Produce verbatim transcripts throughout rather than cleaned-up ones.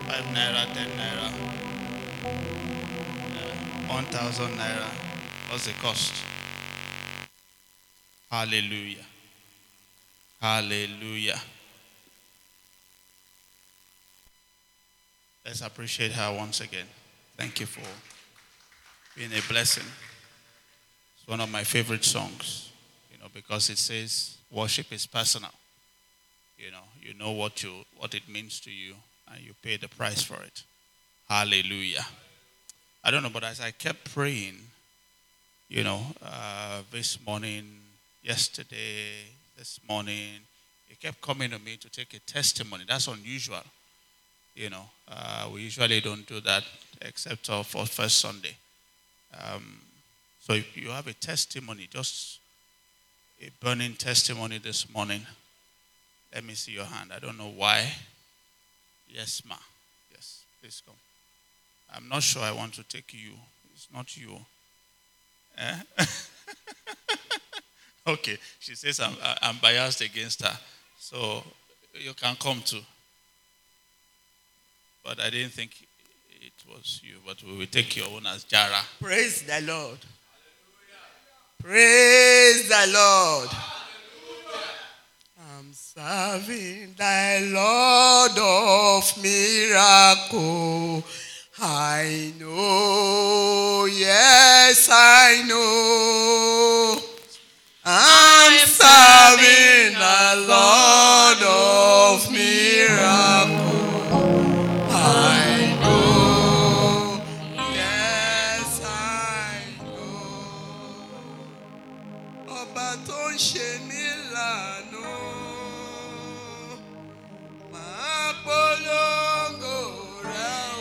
Five naira, ten naira, one thousand naira. What's the cost? Hallelujah. Hallelujah. Let's appreciate her once again. Thank you for being a blessing. It's one of my favorite songs, you know, because it says worship is personal. You know, you know what you what it means to you, and you pay the price for it. Hallelujah. I don't know, but as I kept praying, you know, uh, this morning, yesterday, this morning, it kept coming to me to take a testimony. That's unusual. You know, uh, we usually don't do that except for first Sunday. Um, so if you have a testimony, just a burning testimony this morning, let me see your hand. I don't know why. Yes, ma. Yes, please come. I'm not sure I want to take you. It's not you. Eh? Okay. She says I'm, I'm biased against her. So you can come too. But I didn't think it was you. But we will take your own as Jara. Praise the Lord. Praise the Lord. I'm serving the Lord of miracle. I know, yes, I know. I'm serving the Lord of miracle. I know, yes, I know. Ọba tó ń ṣe mí lànà, màá polongo rẹ̀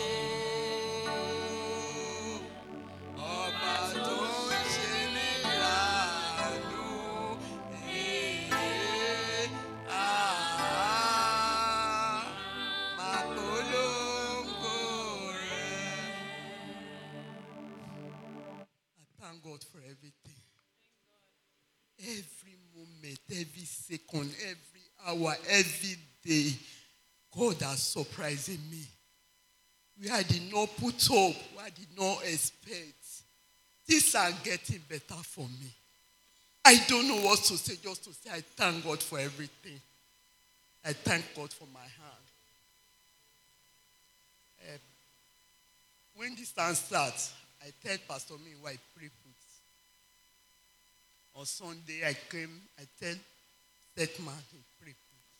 o. Ọba tó ń ṣe mí lànà, eh, ah, màá polongo rẹ̀. I thank God for everything. Every moment, every second, every hour, every day, God has surprising me. Where I did not put hope, where I did not expect. Things are getting better for me. I don't know what to say, just to say I thank God for everything. I thank God for my hand. Uh, when this time starts, I tell Pastor Me why I pray put. On Sunday, I came, I tell that man, he pray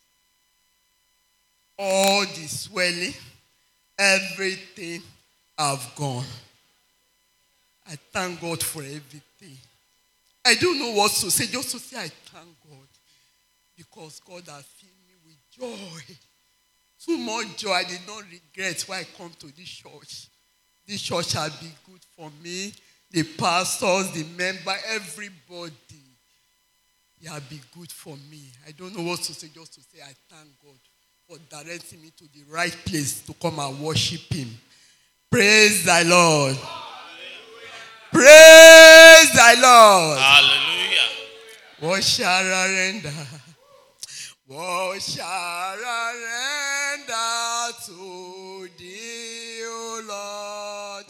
put. All the swelling, everything have gone. I thank God for everything. I don't know what to say, just to say I thank God. Because God has filled me with joy. Too much joy. I did not regret why I come to this church. This church has been good for me. The pastors, the member, everybody. It has been good for me. I don't know what to say, just to say I thank God for directing me to the right place to come and worship Him. Praise the Lord. Hallelujah. Praise the Lord. Hallelujah. What shall I render? What shall I render to Thee, O Lord?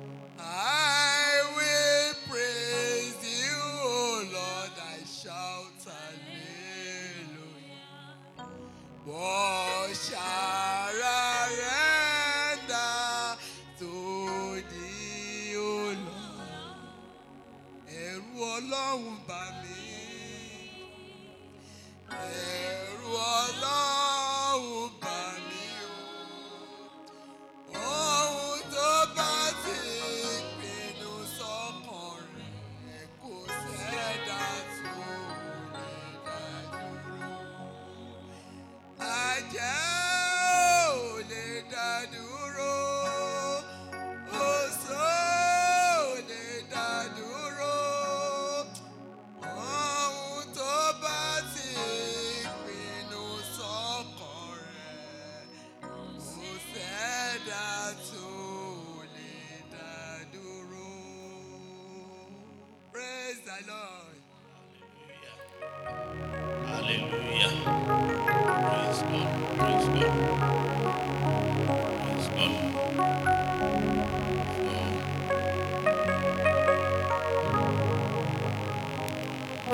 I will praise You, O Lord. I shout hallelujah. What shall I render to Thee, O Lord? Ẹ̀rù Ọlọ́run bà mí. Ẹ̀rù Ọlọ́run bà mí o. Ohun tó bá ti pinnu sọ́kàn rẹ̀ kò sẹ́dá tó lè dá dúró. Àjẹ́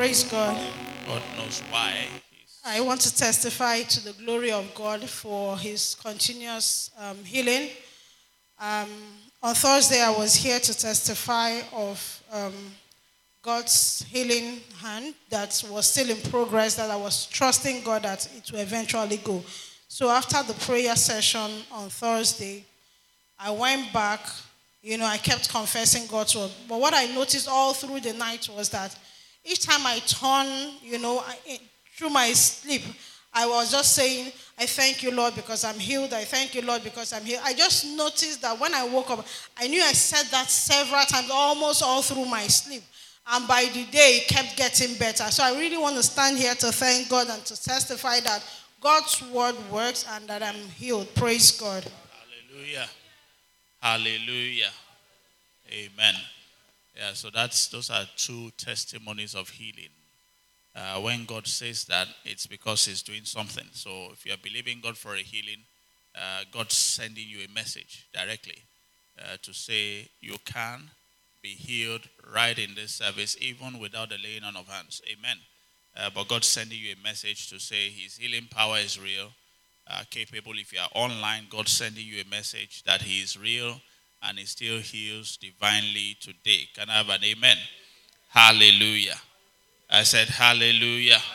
Praise God. God knows why. He's I want to testify to the glory of God for his continuous um, healing. Um, on Thursday, I was here to testify of um, God's healing hand that was still in progress, that I was trusting God that it will eventually go. So after the prayer session on Thursday, I went back. You know, I kept confessing God's word. But what I noticed all through the night was that each time I turn, you know, I, through my sleep, I was just saying, I thank you, Lord, because I'm healed. I thank you, Lord, because I'm healed. I just noticed that when I woke up, I knew I said that several times, almost all through my sleep. And by the day, it kept getting better. So I really want to stand here to thank God and to testify that God's word works and that I'm healed. Praise God. Hallelujah. Hallelujah. Amen. Yeah, so that's those are two testimonies of healing. Uh, when God says that, it's because he's doing something. So if you are believing God for a healing, uh, God's sending you a message directly uh, to say you can be healed right in this service, even without the laying on of hands. Amen. Uh, but God's sending you a message to say his healing power is real. Uh, capable. If you are online, God's sending you a message that he is real and he still heals divinely today. Can I have an amen? Hallelujah. I said hallelujah. Hallelujah.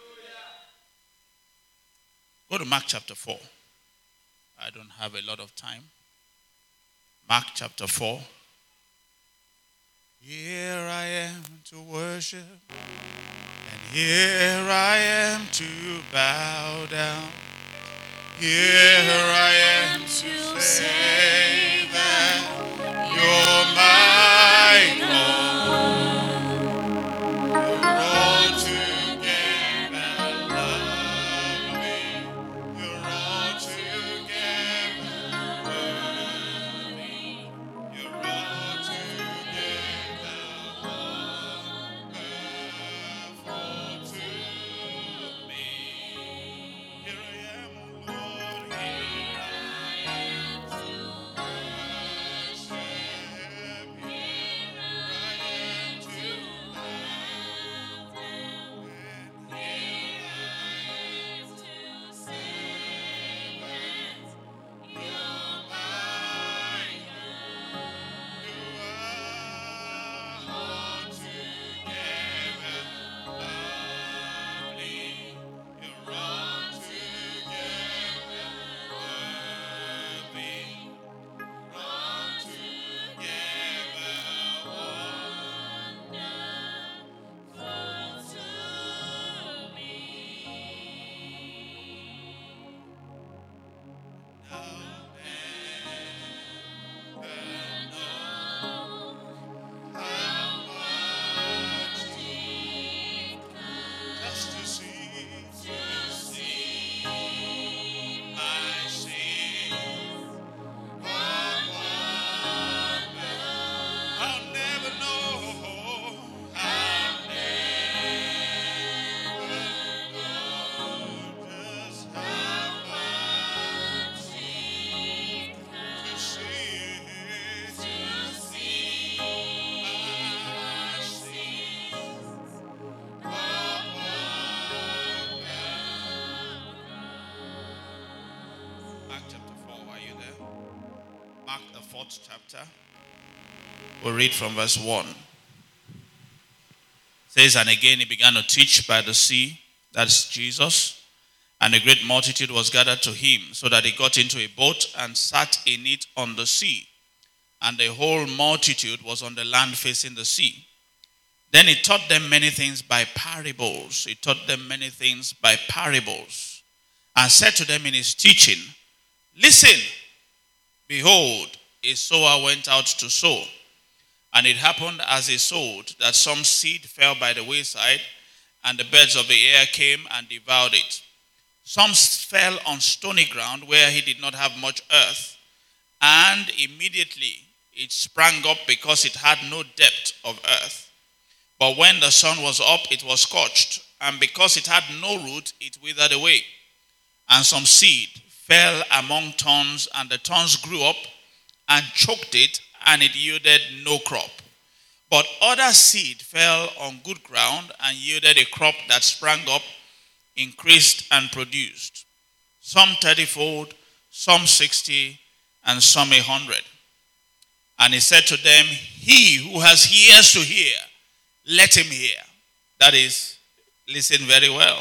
Go to Mark chapter four. I don't have a lot of time. Mark chapter four. Here I am to worship, and here I am to bow down. Here I am to say that you're my God. You're altogether lovely. You're altogether worthy. You're altogether wonderful to me. Here I am, O Lord. Here I am to worship. Here I am to bow down. And here I am to say that you're my God. You are altogether lovely. You're altogether worthy. Altogether wonderful to me. Now and know how much deep just to see, to see my sins. What wonder! I'll never know. I'll never know just how much deep to see, to see my sins. What wonder! Mark chapter four, are you there? Mark the fourth chapter. We'll read from verse one. It says, and again he began to teach by the sea, that's Jesus, and a great multitude was gathered to him, so that he got into a boat and sat in it on the sea. And the whole multitude was on the land facing the sea. Then he taught them many things by parables. He taught them many things by parables, and said to them in his teaching, listen, behold, a sower went out to sow. And it happened as he sowed that some seed fell by the wayside, and the birds of the air came and devoured it. Some fell on stony ground where he did not have much earth, and immediately it sprang up because it had no depth of earth. But when the sun was up, it was scorched, and because it had no root, it withered away. And some seed fell among thorns, and the thorns grew up and choked it, and it yielded no crop. But other seed fell on good ground and yielded a crop that sprang up, increased, and produced. Some thirtyfold, some sixty, and some a hundred. And he said to them, he who has ears to hear, let him hear. That is, listen very well.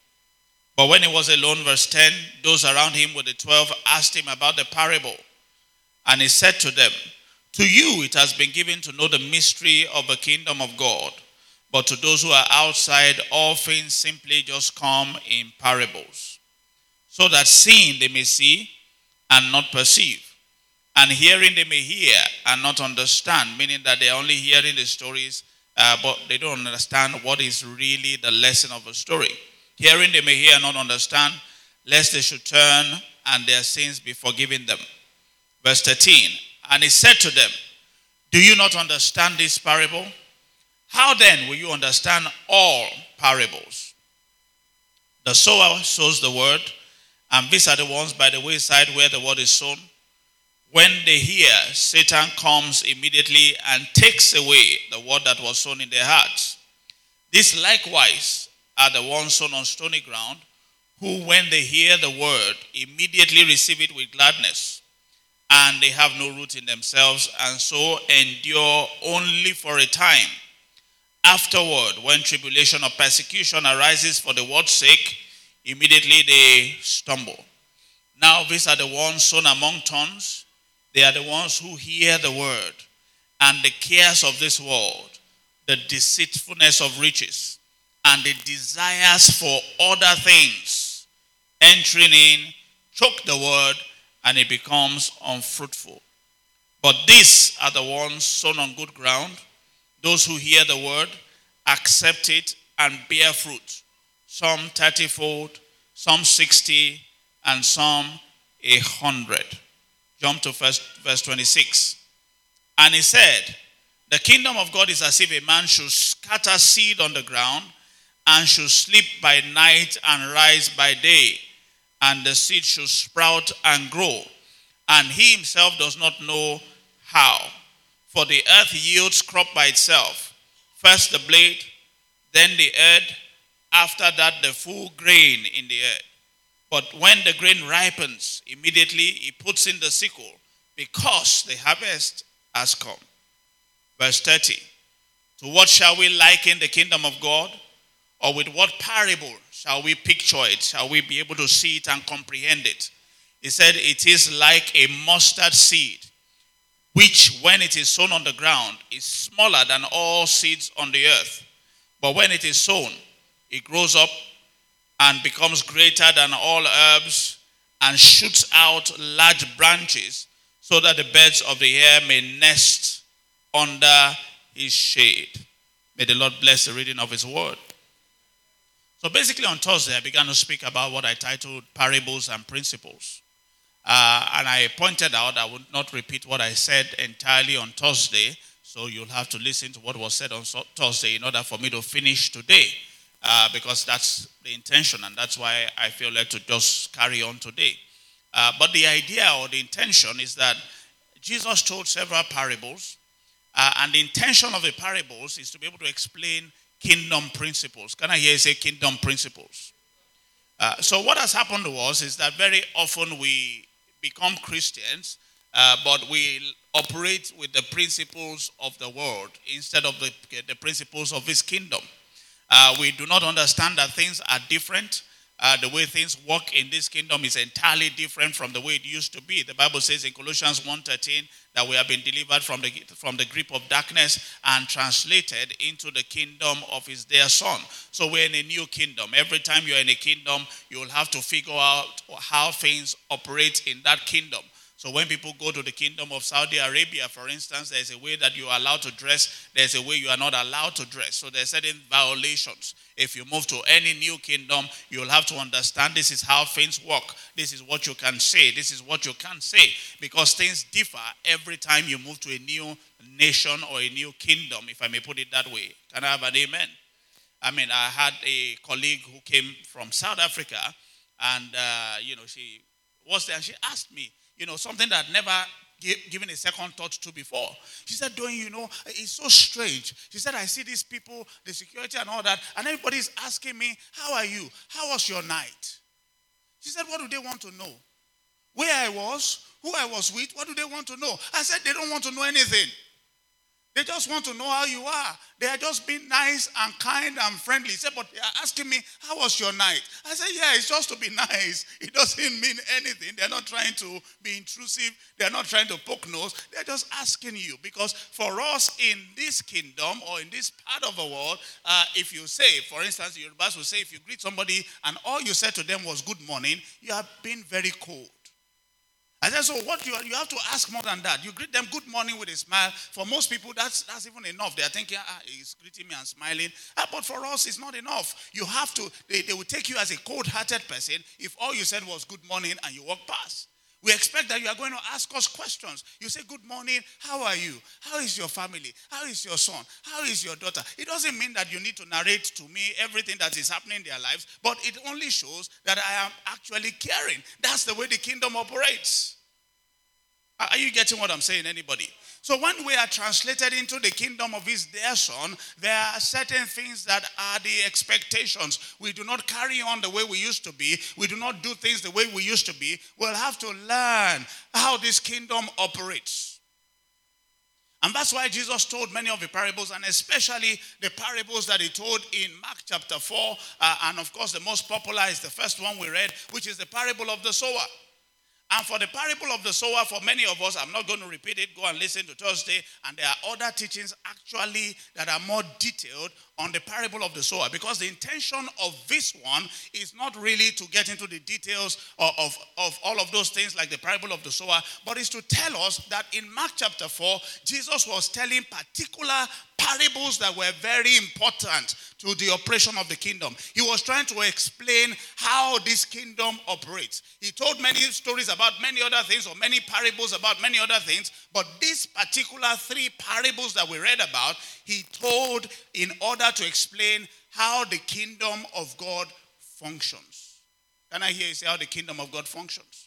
But when he was alone, verse ten, those around him with the twelve asked him about the parable. And he said to them, to you it has been given to know the mystery of the kingdom of God. But to those who are outside, all things simply just come in parables. So that seeing they may see and not perceive. And hearing they may hear and not understand. Meaning that they are only hearing the stories, uh, but they don't understand what is really the lesson of the story. Hearing they may hear and not understand, lest they should turn and their sins be forgiven them. Verse thirteen, and he said to them, do you not understand this parable? How then will you understand all parables? The sower sows the word, and these are the ones by the wayside where the word is sown. When they hear, Satan comes immediately and takes away the word that was sown in their hearts. These likewise are the ones sown on stony ground, who when they hear the word, immediately receive it with gladness. And they have no root in themselves, and so endure only for a time. Afterward, when tribulation or persecution arises for the word's sake, immediately they stumble. Now these are the ones sown among thorns. They are the ones who hear the word, and the cares of this world, the deceitfulness of riches, and the desires for other things, entering in, choke the word, and it becomes unfruitful. But these are the ones sown on good ground, those who hear the word, accept it, and bear fruit. Some thirtyfold, some sixty, and some a hundred. Jump to first, verse twenty-six. And he said, the kingdom of God is as if a man should scatter seed on the ground, and should sleep by night and rise by day. And the seed should sprout and grow, and he himself does not know how. For the earth yields crop by itself, first the blade, then the head, after that the full grain in the earth. But when the grain ripens, immediately he puts in the sickle, because the harvest has come. Verse thirty, to what shall we liken the kingdom of God? Or with what parable shall we picture it? Shall we be able to see it and comprehend it? He said, it is like a mustard seed, which when it is sown on the ground is smaller than all seeds on the earth. But when it is sown, it grows up and becomes greater than all herbs, and shoots out large branches, so that the birds of the air may nest under his shade. May the Lord bless the reading of his word. So basically on Thursday, I began to speak about what I titled Parables and Principles. Uh, and I pointed out I would not repeat what I said entirely on Thursday, so you'll have to listen to what was said on Thursday in order for me to finish today, uh, because that's the intention, and that's why I feel like to just carry on today. Uh, but the idea or the intention is that Jesus told several parables, uh, and the intention of the parables is to be able to explain kingdom principles. Can I hear you say kingdom principles? Uh, so what has happened to us is that very often we become Christians, uh, but we operate with the principles of the world instead of the, the principles of his kingdom. Uh, we do not understand that things are different. Uh, the way things work in this kingdom is entirely different from the way it used to be. The Bible says in Colossians one thirteen that we have been delivered from the, from the grip of darkness and translated into the kingdom of his dear son. So we're in a new kingdom. Every time you're in a kingdom, you'll have to figure out how things operate in that kingdom. So when people go to the kingdom of Saudi Arabia, for instance, there's a way that you are allowed to dress. There's a way you are not allowed to dress. So there's certain violations. If you move to any new kingdom, you'll have to understand this is how things work. This is what you can say. This is what you can't say. Because things differ every time you move to a new nation or a new kingdom, if I may put it that way. Can I have an amen? I mean, I had a colleague who came from South Africa, and, uh, you know, she was there, and she asked me, you know, something that never given a second thought to before. She said, Doyin, you know, it's so strange. She said, I see these people, the security and all that, and everybody's asking me, how are you? How was your night? She said, what do they want to know? Where I was, who I was with, what do they want to know? I said, they don't want to know anything. They just want to know how you are. They are just being nice and kind and friendly. He said, but they are asking me, how was your night? I said, yeah, it's just to be nice. It doesn't mean anything. They're not trying to be intrusive. They're not trying to poke nose. They're just asking you. Because for us in this kingdom or in this part of the world, uh, if you say, for instance, the Yorubas will say, if you greet somebody and all you said to them was good morning, you have been very cold. I said, so what you you have to ask more than that. You greet them good morning with a smile. For most people, that's that's even enough. They are thinking, ah, he's greeting me and smiling. Ah, but for us, it's not enough. You have to, they, they will take you as a cold-hearted person if all you said was good morning and you walk past. We expect that you are going to ask us questions. You say, good morning, how are you? How is your family? How is your son? How is your daughter? It doesn't mean that you need to narrate to me everything that is happening in their lives, but it only shows that I am actually caring. That's the way the kingdom operates. Are you getting what I'm saying, anybody? So when we are translated into the kingdom of his dear son, there are certain things that are the expectations. We do not carry on the way we used to be. We do not do things the way we used to be. We'll have to learn how this kingdom operates. And that's why Jesus told many of the parables, and especially the parables that he told in Mark chapter four. Uh, and of course, the most popular is the first one we read, which is the parable of the sower. And for the parable of the sower, for many of us, I'm not going to repeat it. Go and listen to Thursday. And there are other teachings actually that are more detailed on the parable of the sower. Because the intention of this one is not really to get into the details of, of, of all of those things like the parable of the sower, but is to tell us that in Mark chapter four, Jesus was telling particular parables that were very important to the operation of the kingdom. He was trying to explain how this kingdom operates. He told many stories about many other things, or many parables about many other things, but these particular three parables that we read about, he told in order to explain how the kingdom of God functions. Can I hear you say how the kingdom of God functions?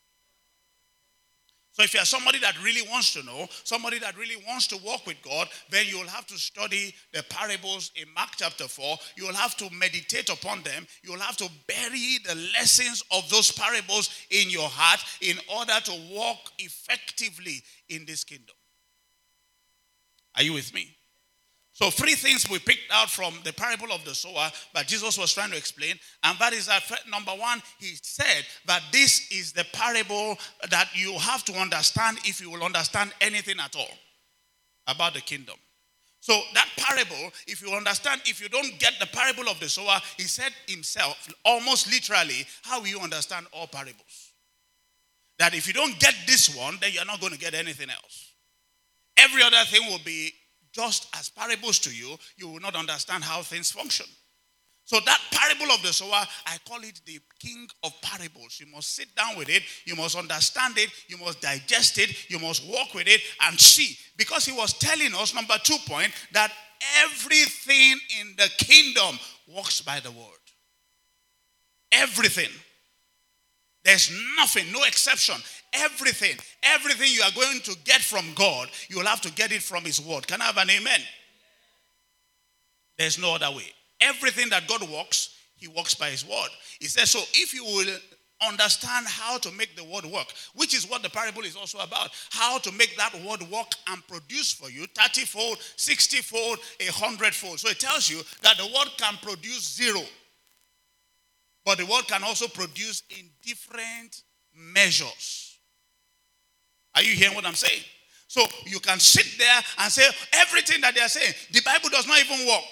So if you're somebody that really wants to know, somebody that really wants to walk with God, then you'll have to study the parables in Mark chapter four. You'll have to meditate upon them. You'll have to bury the lessons of those parables in your heart in order to walk effectively in this kingdom. Are you with me? So three things we picked out from the parable of the sower that Jesus was trying to explain. And that is that, number one, he said that this is the parable that you have to understand if you will understand anything at all about the kingdom. So that parable, if you understand, if you don't get the parable of the sower, he said himself, almost literally, how will you understand all parables? That if you don't get this one, then you're not going to get anything else. Every other thing will be just as parables to you. You will not understand how things function. So that parable of the sower, I call it the king of parables. You must sit down with it. You must understand it. You must digest it. You must walk with it and see. Because he was telling us, number two point, that everything in the kingdom works by the word. Everything. There's nothing, no exception. Everything, everything you are going to get from God, you will have to get it from his word. Can I have an amen? There's no other way. Everything that God works, he works by his word. He says, so if you will understand how to make the word work, which is what the parable is also about, how to make that word work and produce for you thirty-fold, sixty-fold, a hundred-fold. So it tells you that the word can produce zero. But the word can also produce in different measures. Are you hearing what I'm saying? So you can sit there and say everything that they are saying, the Bible does not even work.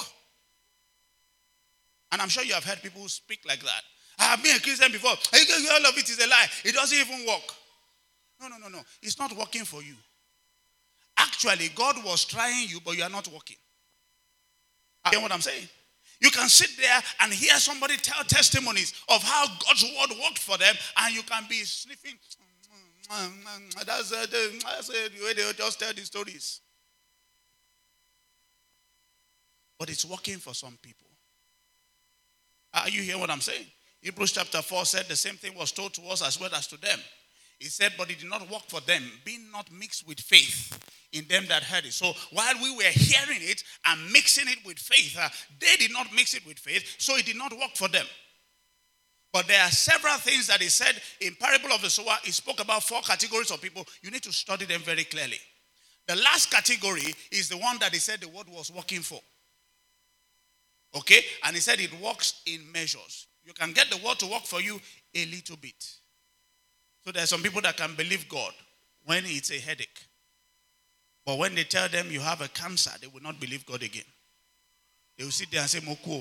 And I'm sure you have heard people speak like that. I have been a Christian before. All of it is a lie. It doesn't even work. No, no, no, no. It's not working for you. Actually, God was trying you, but you are not working. Are you hearing what I'm saying? You can sit there and hear somebody tell testimonies of how God's word worked for them, and you can be sniffing. That's, uh, the, that's uh, the way they just tell the stories. But it's working for some people. Are you hearing what I'm saying? Hebrews chapter four said the same thing was told to us as well as to them. He said, but it did not work for them, being not mixed with faith in them that heard it. So while we were hearing it and mixing it with faith, uh, they did not mix it with faith, so it did not work for them. But there are several things that he said in Parable of the Sower. He spoke about four categories of people. You need to study them very clearly. The last category is the one that he said the word was working for. Okay? And he said it works in measures. You can get the word to work for you a little bit. So there are some people that can believe God when it's a headache. But when they tell them you have a cancer, they will not believe God again. They will sit there and say, Mokuo.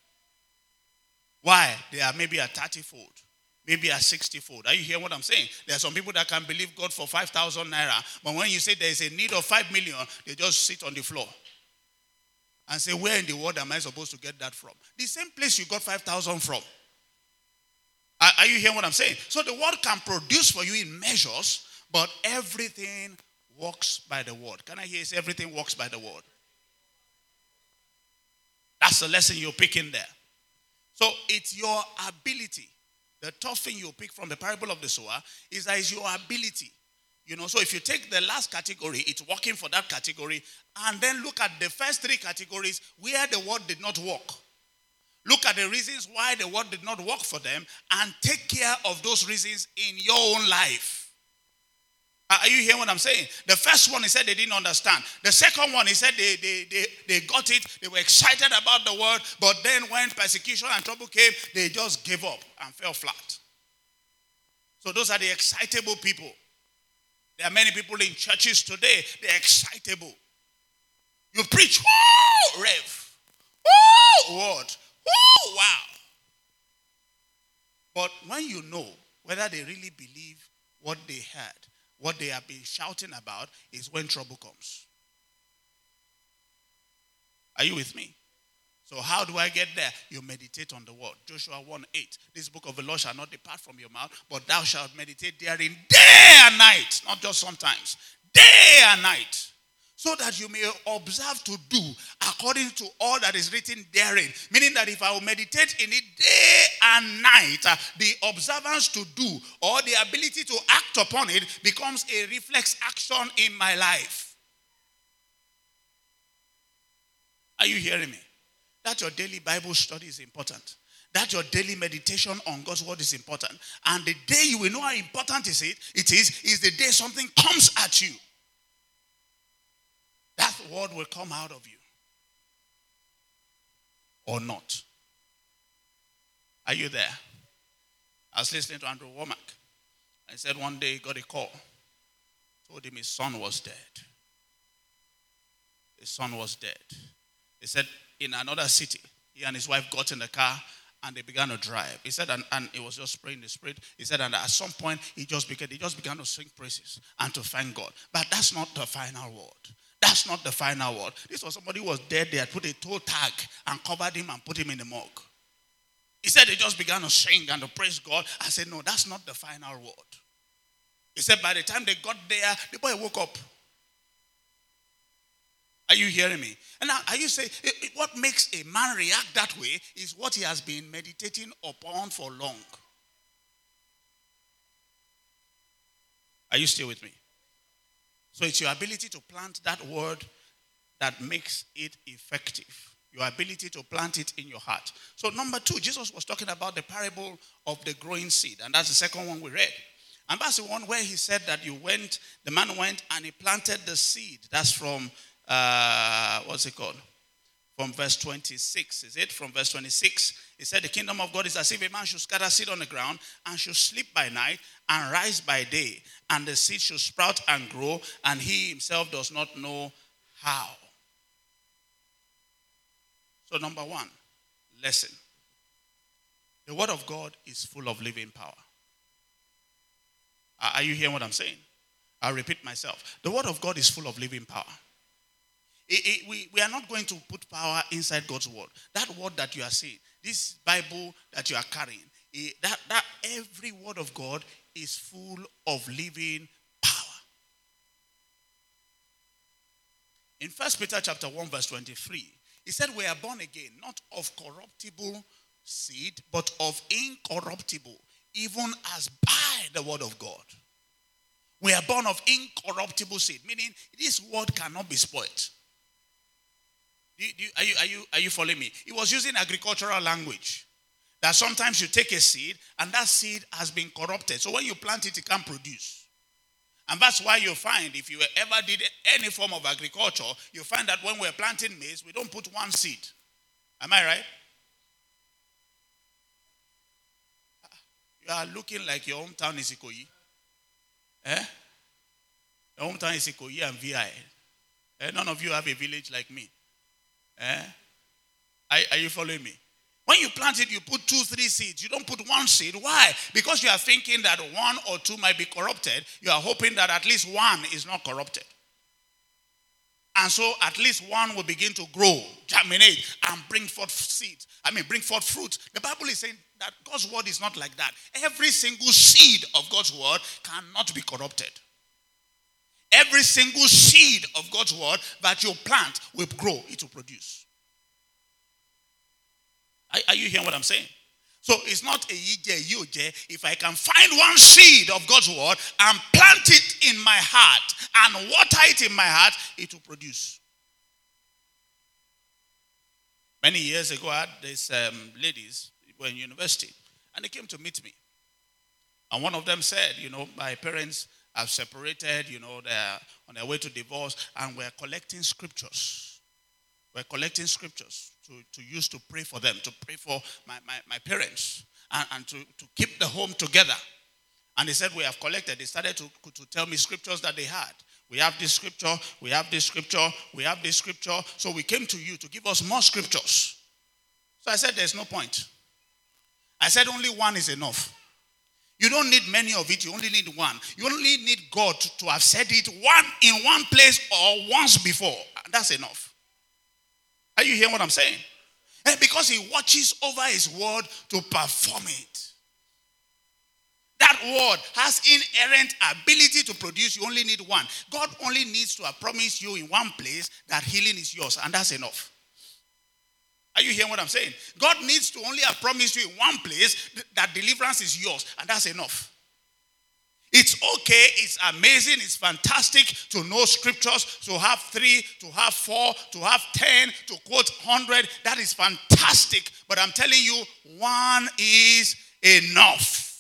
Why? They are maybe a thirty-fold, maybe a sixty-fold. Are you hearing what I'm saying? There are some people that can believe God for five thousand naira. But when you say there is a need of five million, they just sit on the floor and say, where in the world am I supposed to get that from? The same place you got five thousand from. Are, are you hearing what I'm saying? So the word can produce for you in measures, but everything works by the word. Can I hear you say everything works by the word? That's the lesson you're picking there. So it's your ability. The tough thing you pick from the parable of the sower is that it's your ability. You know, so if you take the last category, it's working for that category, and then look at the first three categories where the word did not work. Look at the reasons why the word did not work for them and take care of those reasons in your own life. Are you hearing what I'm saying? The first one, he said they didn't understand. The second one, he said they, they, they, they got it. They were excited about the word. But then when persecution and trouble came, they just gave up and fell flat. So those are the excitable people. There are many people in churches today, they're excitable. You preach, woo, rev, woo, word, woo, wow. But when you know whether they really believe what they heard, what they have been shouting about, is when trouble comes. Are you with me? So how do I get there? You meditate on the word. Joshua one eight. This book of the law shall not depart from your mouth, but thou shalt meditate therein day and night. Not just sometimes. Day and night. So that you may observe to do according to all that is written therein. Meaning that if I will meditate in it day and night, uh, the observance to do or the ability to act upon it becomes a reflex action in my life. Are you hearing me? That your daily Bible study is important. That your daily meditation on God's word is important. And the day you will know how important is it, it is, is the day something comes at you. That word will come out of you. Or not. Are you there? I was listening to Andrew Womack. I said one day he got a call. Told him his son was dead. His son was dead. He said in another city, he and his wife got in the car and they began to drive. He said, and, and it was just praying the spirit. He said, and at some point, he just began, he just began to sing praises and to thank God. But that's not the final word. That's not the final word. This was somebody who was dead. They had put a toe tag and covered him and put him in the morgue. He said they just began to sing and to praise God. I said, no, that's not the final word. He said by the time they got there, the boy woke up. Are you hearing me? And now, are you saying, what makes a man react that way is what he has been meditating upon for long. Are you still with me? So it's your ability to plant that word that makes it effective. Your ability to plant it in your heart. So number two, Jesus was talking about the parable of the growing seed. And that's the second one we read. And that's the one where he said that you went, the man went and he planted the seed. That's from, uh, what's it called? From verse twenty-six, is it? From verse twenty-six, he said the kingdom of God is as if a man should scatter seed on the ground and should sleep by night and rise by day. And the seed should sprout and grow, and he himself does not know how. So number one, lesson. The word of God is full of living power. Are you hearing what I'm saying? I'll repeat myself. The word of God is full of living power. It, it, we, we are not going to put power inside God's word. That word that you are saying, this Bible that you are carrying, it, that, that every word of God is full of living power. In First Peter chapter one verse twenty-three, he said we are born again, not of corruptible seed, but of incorruptible, even as by the word of God. We are born of incorruptible seed, meaning this word cannot be spoiled. Do you, do you, are, you, are, you, are you following me? He was using agricultural language. That sometimes you take a seed and that seed has been corrupted. So when you plant it, it can't produce. And that's why you find if you ever did any form of agriculture, you find that when we're planting maize, we don't put one seed. Am I right? You are looking like your hometown is Ikoyi. Eh? Your hometown is Ikoyi and V I. Eh? None of you have a village like me. Eh? Are, are you following me? When you plant it, you put two, three seeds. You don't put one seed. Why? Because you are thinking that one or two might be corrupted. You are hoping that at least one is not corrupted. And so at least one will begin to grow, germinate, and bring forth seeds. I mean, bring forth fruit. The Bible is saying that God's word is not like that. Every single seed of God's word cannot be corrupted. Every single seed of God's word that you plant will grow. It will produce. Are, are you hearing what I'm saying? So it's not a yije, yoje. If I can find one seed of God's word and plant it in my heart and water it in my heart, it will produce. Many years ago, I had these um, ladies who were in university, and they came to meet me. And one of them said, you know, my parents have separated, you know, they're on their way to divorce, and we're collecting scriptures. We're collecting scriptures to, to use to pray for them, to pray for my, my, my parents, and, and to, to keep the home together. And they said, we have collected. They started to, to tell me scriptures that they had. We have this scripture, we have this scripture, we have this scripture. So we came to you to give us more scriptures. So I said, there's no point. I said, only one is enough. You don't need many of it, you only need one. You only need God to, to have said it one in one place or once before. That's enough. Are you hearing what I'm saying? And because he watches over his word to perform it. That word has inherent ability to produce. You only need one. God only needs to have promised you in one place that healing is yours, and that's enough. Are you hearing what I'm saying? God needs to only have promised you in one place that deliverance is yours, and that's enough. It's okay, it's amazing, it's fantastic to know scriptures, to have three, to have four, to have ten, to quote hundred. That is fantastic. But I'm telling you, one is enough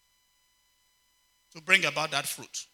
to bring about that fruit.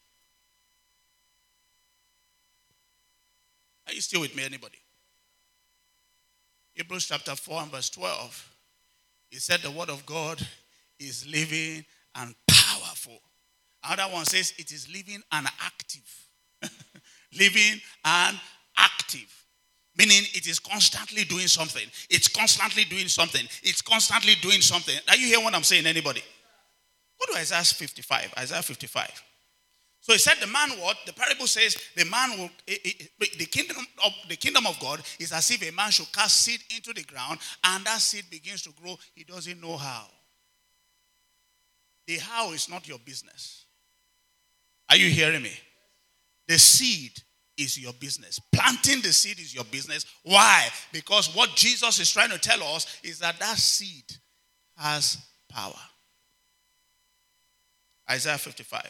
Are you still with me, anybody? Hebrews chapter four and verse twelve. He said the word of God is living and powerful. Another one says it is living and active. Living and active. Meaning it is constantly doing something. It's constantly doing something. It's constantly doing something. Are you hearing what I'm saying, anybody? Go to Isaiah fifty-five. Isaiah fifty-five. So he said the man what? The parable says the man will, the kingdom of the kingdom of God is as if a man should cast seed into the ground and that seed begins to grow. He doesn't know how. The how is not your business. Are you hearing me? The seed is your business. Planting the seed is your business. Why? Because what Jesus is trying to tell us is that that seed has power. Isaiah fifty-five.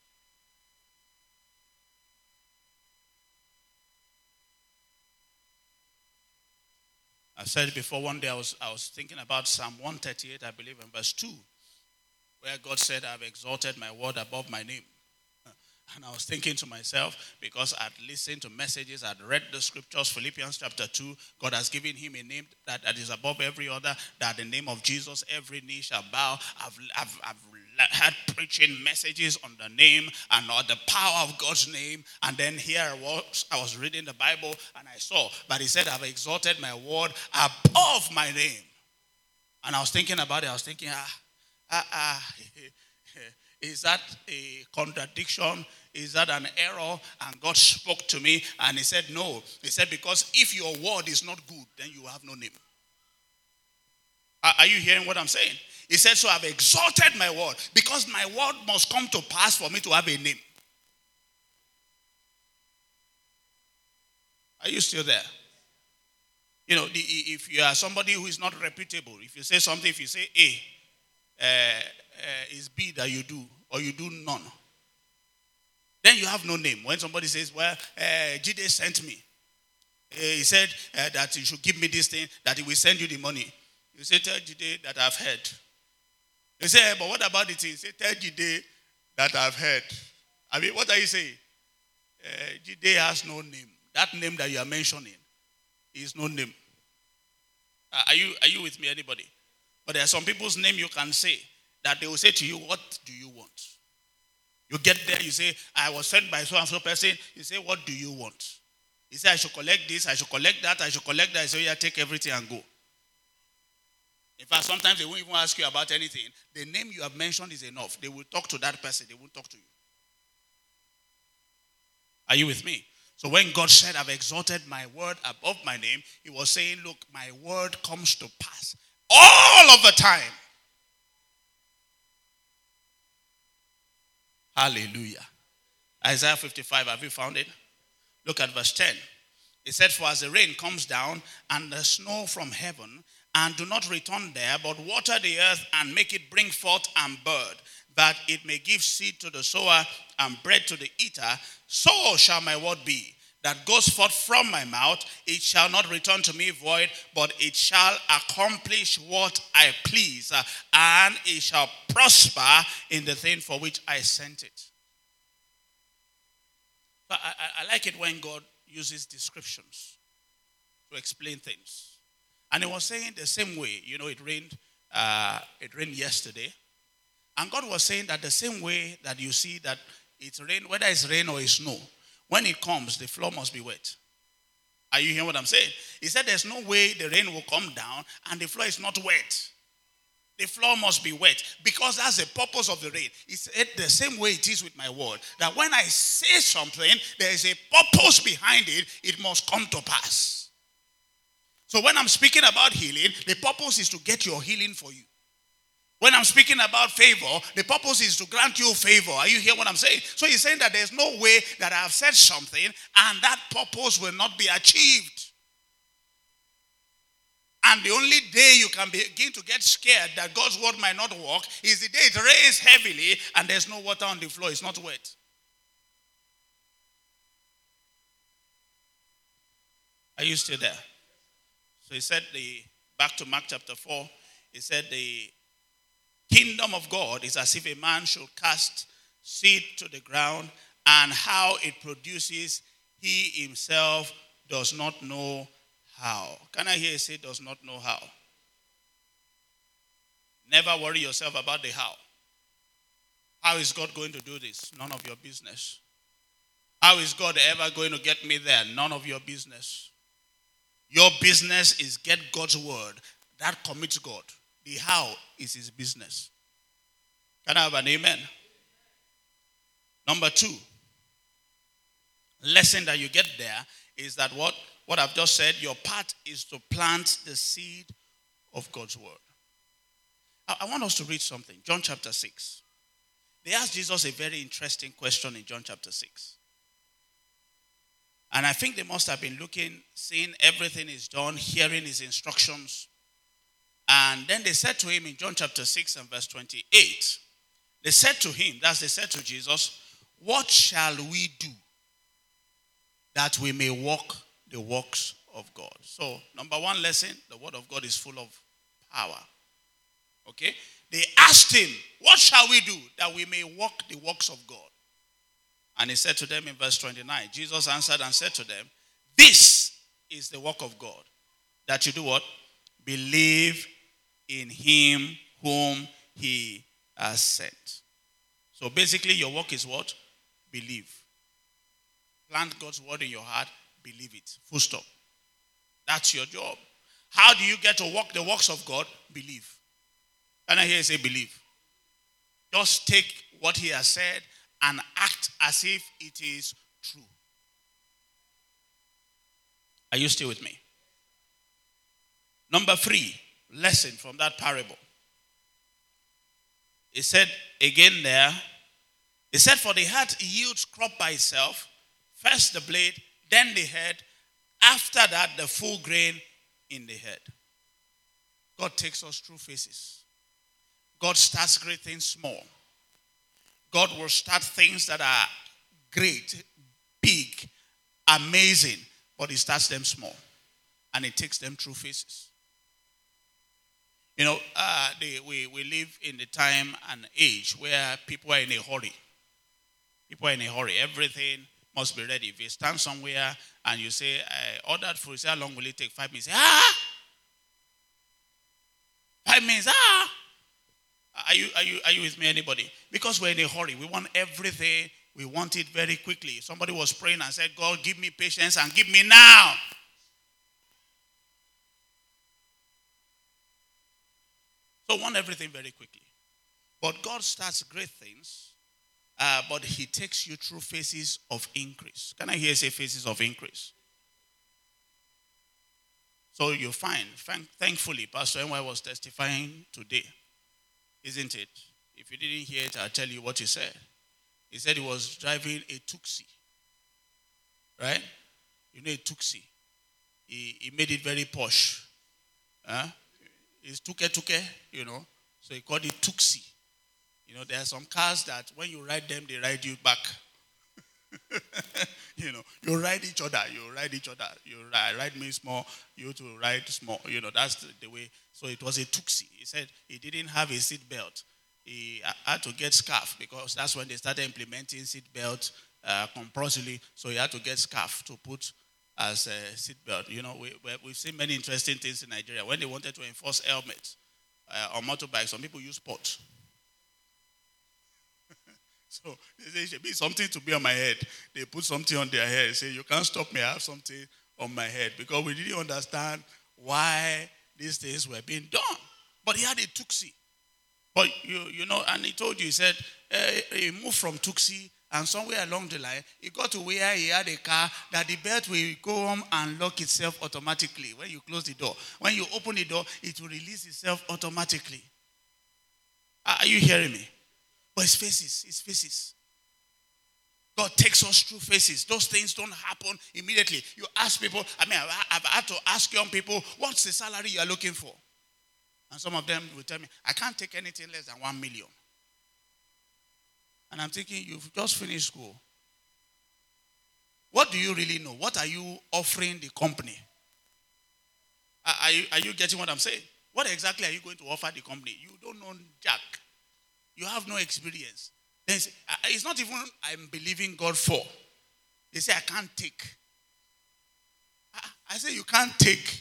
I said it before, one day I was, I was thinking about Psalm one thirty-eight, I believe, in verse two, where God said, I have exalted my word above my name. And I was thinking to myself, because I'd listened to messages, I'd read the scriptures, Philippians chapter two, God has given him a name that, that is above every other, that the name of Jesus, every knee shall bow. I've, I've, I've had preaching messages on the name and on the power of God's name. And then here I was, I was reading the Bible and I saw, but he said, I've exalted my word above my name. And I was thinking about it, I was thinking, ah, ah, ah, is that a contradiction? Is that an error? And God spoke to me and he said, no. He said, because if your word is not good, then you have no name. Are you hearing what I'm saying? He said, so I've exalted my word because my word must come to pass for me to have a name. Are you still there? You know, if you are somebody who is not reputable, if you say something, if you say A, uh, uh, it's B that you do, or you do none. Then you have no name. When somebody says, well, uh, Jide sent me. Uh, he said uh, that you should give me this thing, that he will send you the money. You say, tell Jide that I've heard. You say, but what about the thing? You say, tell Jide that I've heard. I mean, what are you saying? Uh, Jide has no name. That name that you are mentioning is no name. Uh, are you are you with me, anybody? But there are some people's name you can say that they will say to you, what do you want? You get there, you say, I was sent by so-and-so person. You say, what do you want? He said, I should collect this, I should collect that, I should collect that. I say, yeah, take everything and go. In fact, sometimes they won't even ask you about anything. The name you have mentioned is enough. They will talk to that person. They won't talk to you. Are you with me? So when God said, I've exalted my word above my name, he was saying, look, my word comes to pass all of the time. Hallelujah. Isaiah fifty-five, have you found it? Look at verse ten. It said, for as the rain comes down and the snow from heaven, and do not return there, but water the earth and make it bring forth and bud, that it may give seed to the sower and bread to the eater, so shall my word be that goes forth from my mouth. It shall not return to me void, but it shall accomplish what I please, uh, and it shall prosper in the thing for which I sent it. But I, I, I like it when God uses descriptions to explain things. And he was saying the same way, you know, it rained, uh, it rained yesterday. And God was saying that the same way that you see that it's rain, whether it's rain or it's snow, when it comes, the floor must be wet. Are you hearing what I'm saying? He said there's no way the rain will come down and the floor is not wet. The floor must be wet because that's the purpose of the rain. He said the same way it is with my word, that when I say something, there is a purpose behind it. It must come to pass. So when I'm speaking about healing, the purpose is to get your healing for you. When I'm speaking about favor, the purpose is to grant you favor. Are you hearing what I'm saying? So he's saying that there's no way that I have said something and that purpose will not be achieved. And the only day you can begin to get scared that God's word might not work is the day it rains heavily and there's no water on the floor. It's not wet. Are you still there? So he said, the back to Mark chapter four, he said the kingdom of God is as if a man should cast seed to the ground, and how it produces, he himself does not know how. Can I hear you say does not know how? Never worry yourself about the how. How is God going to do this? None of your business. How is God ever going to get me there? None of your business. Your business is get God's word. That commits God. The how is his business. Can I have an amen? Number two, lesson that you get there is that what, what I've just said, your part is to plant the seed of God's word. I, I want us to read something. John chapter six. They asked Jesus a very interesting question in John chapter six. And I think they must have been looking, seeing everything is done, hearing his instructions. And then they said to him in John chapter six and verse twenty-eight, they said to him, that's they said to Jesus, what shall we do that we may walk the works of God? So, number one lesson, the word of God is full of power. Okay? They asked him, what shall we do that we may walk the works of God? And he said to them in verse twenty-nine, Jesus answered and said to them, this is the work of God, that you do what? Believe in him whom he has sent. So basically your work is what? Believe. Plant God's word in your heart, believe it. Full stop. That's your job. How do you get to walk the works of God? Believe. Can I hear you say believe? Just take what he has said and act as if it is true. Are you still with me? Number three, lesson from that parable. It said again there, it said, for the heart yields crop by itself, first the blade, then the head, after that the full grain in the head. God takes us through phases. God starts great things small. God will start things that are great, big, amazing, but it starts them small. And it takes them through phases. You know, uh, they, we, we live in the time and age where people are in a hurry. People are in a hurry. Everything must be ready. If you stand somewhere and you say, I ordered food, you say, how long will it take? Five minutes. Say, ah! Five minutes, ah! Are you, are, you, are you with me, anybody? Because we're in a hurry. We want everything. We want it very quickly. Somebody was praying and said, God, give me patience and give me now. So want everything very quickly. But God starts great things, uh, but he takes you through phases of increase. Can I hear say phases of increase? So you find, thankfully, Pastor N Y was testifying today, isn't it? If you didn't hear it, I'll tell you what he said. He said he was driving a Tuxi, right? You know a Tuxi. He, he made it very posh. Huh? It's tuke tuke, you know. So he called it Tuxi. You know, there are some cars that when you ride them, they ride you back. You know, you ride each other. You ride each other. You ride, ride me small, you to ride small. You know, that's the, the way. So it was a Tuxi. He said he didn't have a seat belt. He had to get scarf because that's when they started implementing seat belt uh, compulsorily. So he had to get scarf to put as a seat belt. You know, we, we've seen many interesting things in Nigeria. When they wanted to enforce helmets uh, on motorbikes, some people use pot. So they say, it should be something to be on my head. They put something on their head. Say, you can't stop me, I have something on my head. Because we didn't understand why these things were being done. But he had a Tuxi. But you you know, and he told you, he said, uh, he moved from Tuxi, and somewhere along the line, he got to where he had a car that the belt will go home and lock itself automatically when you close the door. When you open the door, it will release itself automatically. Are you hearing me? But it's phases, it's phases. God takes us through phases. Those things don't happen immediately. You ask people, I mean, I've, I've had to ask young people, what's the salary you are looking for? And some of them will tell me, I can't take anything less than one million. And I'm thinking, you've just finished school. What do you really know? What are you offering the company? Are, are, you, are you getting what I'm saying? What exactly are you going to offer the company? You don't know jack. You have no experience. Then say, it's not even I'm believing God for. They say, I can't take. I, I say, you can't take.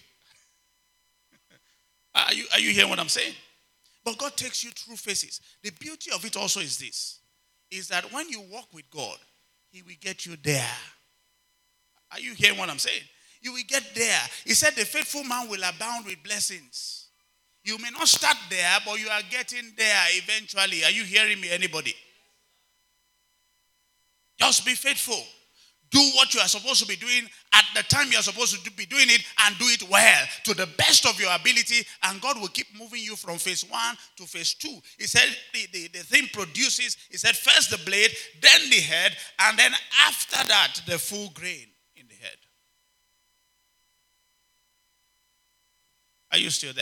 Are you, are you hearing what I'm saying? But God takes you through phases. The beauty of it also is this, is that when you walk with God, he will get you there. Are you hearing what I'm saying? You will get there. He said the faithful man will abound with blessings. You may not start there, but you are getting there eventually. Are you hearing me, anybody? Just be faithful. Do what you are supposed to be doing at the time you are supposed to be doing it, and do it well to the best of your ability, and God will keep moving you from phase one to phase two. He said the, the, the thing produces, he said first the blade, then the head, and then after that the full grain in the head. Are you still there?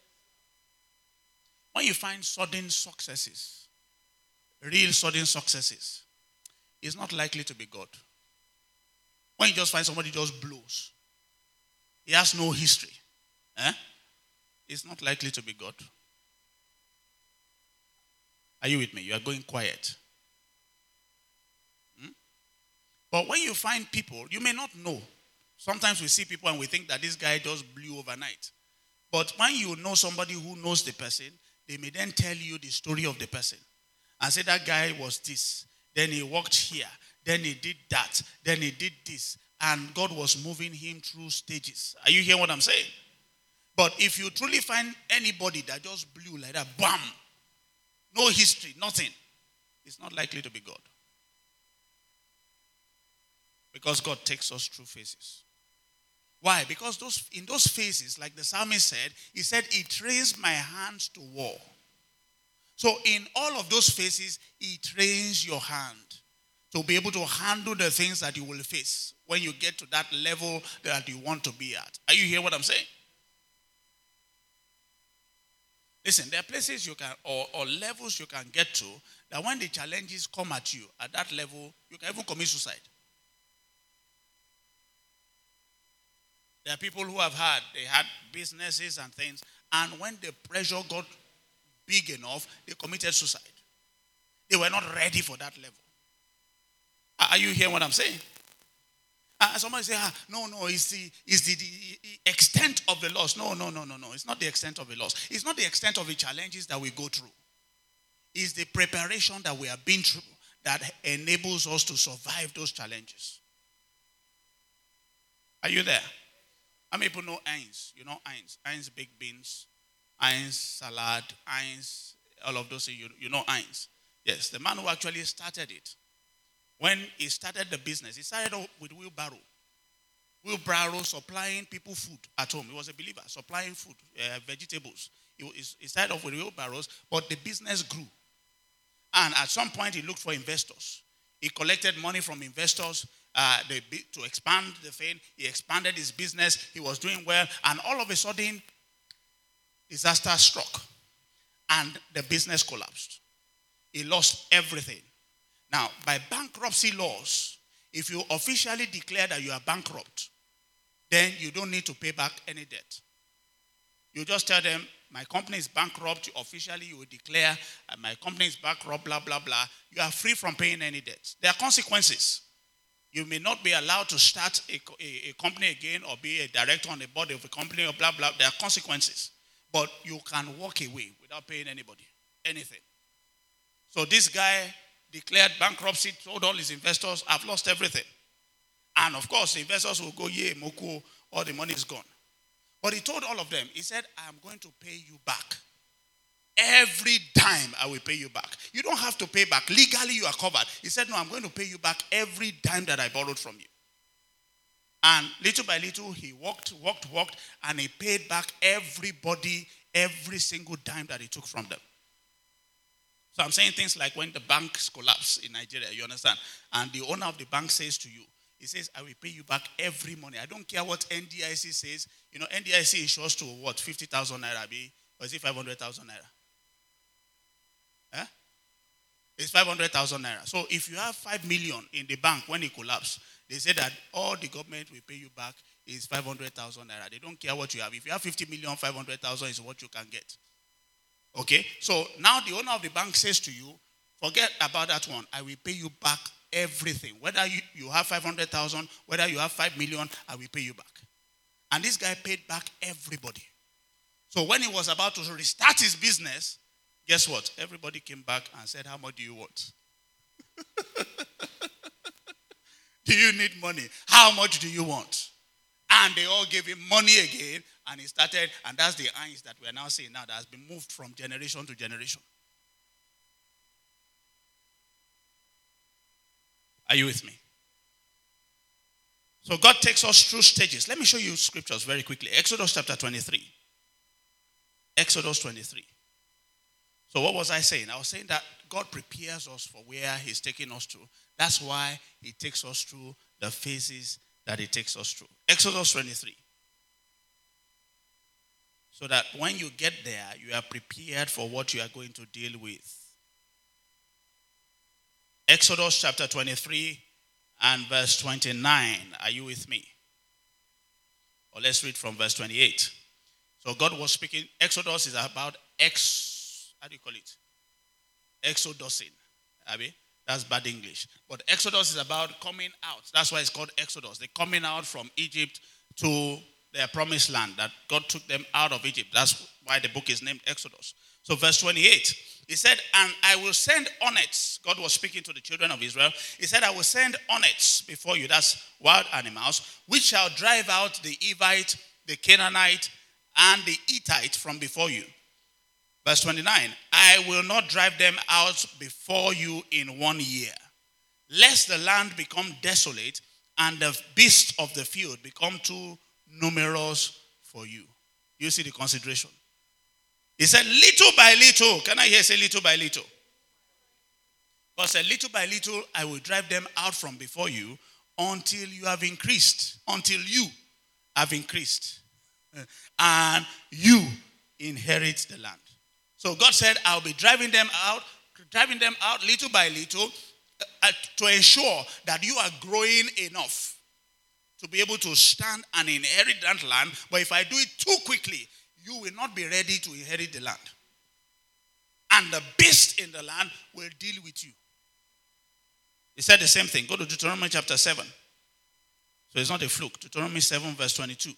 When you find sudden successes, real sudden successes, it's not likely to be God. When you just find somebody just blows, he has no history, eh? It's not likely to be God. Are you with me? You are going quiet. Hmm? But when you find people, you may not know. Sometimes we see people and we think that this guy just blew overnight. But when you know somebody who knows the person, they may then tell you the story of the person and say that guy was this, then he walked here, then he did that, then he did this, and God was moving him through stages. Are you hearing what I'm saying? But if you truly find anybody that just blew like that, bam, no history, nothing, it's not likely to be God. Because God takes us through phases. Why? Because those in those phases, like the psalmist said, he said, he trains my hands to war. So in all of those phases, he trains your hand to be able to handle the things that you will face when you get to that level that you want to be at. Are you hearing what I'm saying? Listen, there are places you can, or, or levels you can get to, that when the challenges come at you, at that level, you can even commit suicide. There are people who have had, they had businesses and things, and when the pressure got big enough, they committed suicide. They were not ready for that level. Are you hearing what I'm saying? Uh, somebody say, ah, no, no, it's the, it's the, the extent of the loss. No, no, no, no, no. It's not the extent of the loss. It's not the extent of the challenges that we go through. It's the preparation that we have been through that enables us to survive those challenges. Are you there? How many people know Heinz? You know Heinz? Heinz baked beans, Heinz salad, Heinz, all of those. You, you know Heinz. Yes, the man who actually started it. When he started the business, he started off with wheelbarrow. Wheelbarrow supplying people food at home. He was a believer, supplying food, uh, vegetables. He, he started off with wheelbarrows, but the business grew. And at some point, he looked for investors. He collected money from investors uh, they, to expand the thing. He expanded his business. He was doing well. And all of a sudden, disaster struck. And the business collapsed. He lost everything. Now, by bankruptcy laws, if you officially declare that you are bankrupt, then you don't need to pay back any debt. You just tell them, my company is bankrupt. Officially, you will declare, uh, my company is bankrupt, blah, blah, blah. You are free from paying any debt. There are consequences. You may not be allowed to start a, a, a company again or be a director on the board of a company or blah, blah. There are consequences. But you can walk away without paying anybody anything. So this guy declared bankruptcy, told all his investors, I've lost everything. And of course, the investors will go, yeah, Moko, all the money is gone. But he told all of them, he said, I'm going to pay you back. Every dime I will pay you back. You don't have to pay back. Legally, you are covered. He said, no, I'm going to pay you back every dime that I borrowed from you. And little by little, he walked, walked, walked, and he paid back everybody, every single dime that he took from them. So I'm saying things like when the banks collapse in Nigeria, you understand? And the owner of the bank says to you, he says, I will pay you back every money. I don't care what N D I C says. You know, N D I C insures to what, fifty thousand naira, be, or is it five hundred thousand naira? Huh? It's five hundred thousand naira. So if you have five million in the bank when it collapses, they say that all the government will pay you back is five hundred thousand naira. They don't care what you have. If you have fifty million, five hundred thousand is what you can get. Okay? So now the owner of the bank says to you, forget about that one. I will pay you back everything. Whether you, you have five hundred thousand, whether you have five million, I will pay you back. And this guy paid back everybody. So when he was about to restart his business, guess what? Everybody came back and said, how much do you want? Do you need money? How much do you want? And they all gave him money again, and he started, and that's the Heinz that we are now seeing now that has been moved from generation to generation. Are you with me? So God takes us through stages. Let me show you scriptures very quickly. Exodus chapter twenty-three. Exodus twenty-three. So what was I saying? I was saying that God prepares us for where he's taking us to. That's why he takes us through the phases that he takes us through. Exodus twenty-three. So that when you get there, you are prepared for what you are going to deal with. Exodus chapter twenty-three and verse twenty-nine. Are you with me? Or let's read from verse twenty-eight. So God was speaking. Exodus is about ex, how do you call it? Exodusing. Abi? That's bad English. But Exodus is about coming out. That's why it's called Exodus. They're coming out from Egypt to their promised land. That God took them out of Egypt. That's why the book is named Exodus. So verse twenty-eight. He said, and I will send hornets. God was speaking to the children of Israel. He said, I will send hornets before you. That's wild animals. Which shall drive out the Evite, the Canaanite, and the Hittite from before you. Verse twenty-nine, I will not drive them out before you in one year, lest the land become desolate and the beasts of the field become too numerous for you. You see the consideration. He said, little by little. Can I hear say little by little? God said, little by little, I will drive them out from before you until you have increased. Until you have increased. And you inherit the land. So God said, I'll be driving them out, driving them out little by little uh, to ensure that you are growing enough to be able to stand and inherit that land. But if I do it too quickly, you will not be ready to inherit the land. And the beast in the land will deal with you. He said the same thing. Go to Deuteronomy chapter seven. So it's not a fluke. Deuteronomy seven verse twenty-two.